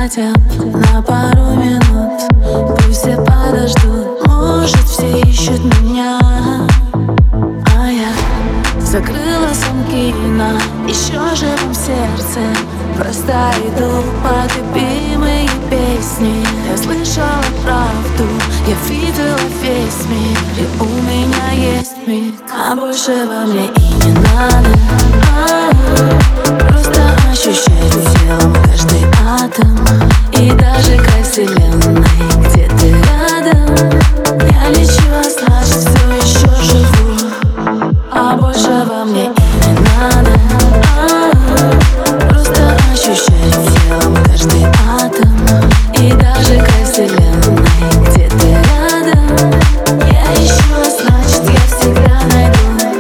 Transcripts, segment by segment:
хотя бы на пару минут. Пусть все подождут, может, все ищут меня, а я закрыла замки на еще живом сердце. Просто иду под любимые песни. Я слышала правду, я видела весь мир, и у меня есть миг, а больше во мне и не надо. Просто ощущаю телом каждый атом, и даже край вселенной где-то рядом. Я лечу, а значит все еще живу, а больше во мне и не надо. Просто ощущаю телом каждый атом, и даже край вселенной где-то рядом. Я ищу, а значит я всегда найду.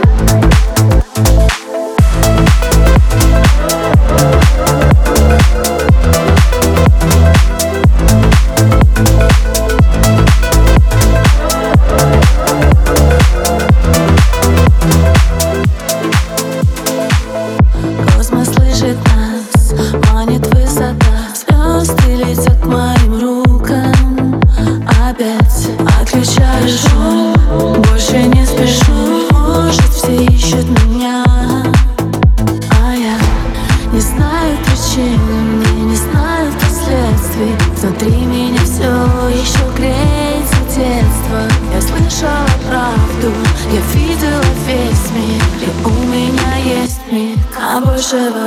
Космос слышит нас, манит высота. Звезды летят к моим рукам. Опять отключаю шум, больше не спешу. Может, все ищут меня, а я не знаю причин, не знаю последствий. Внутри меня все еще греется детство. Я слышала правду, я видела весь мир, и у меня есть миг, а больше во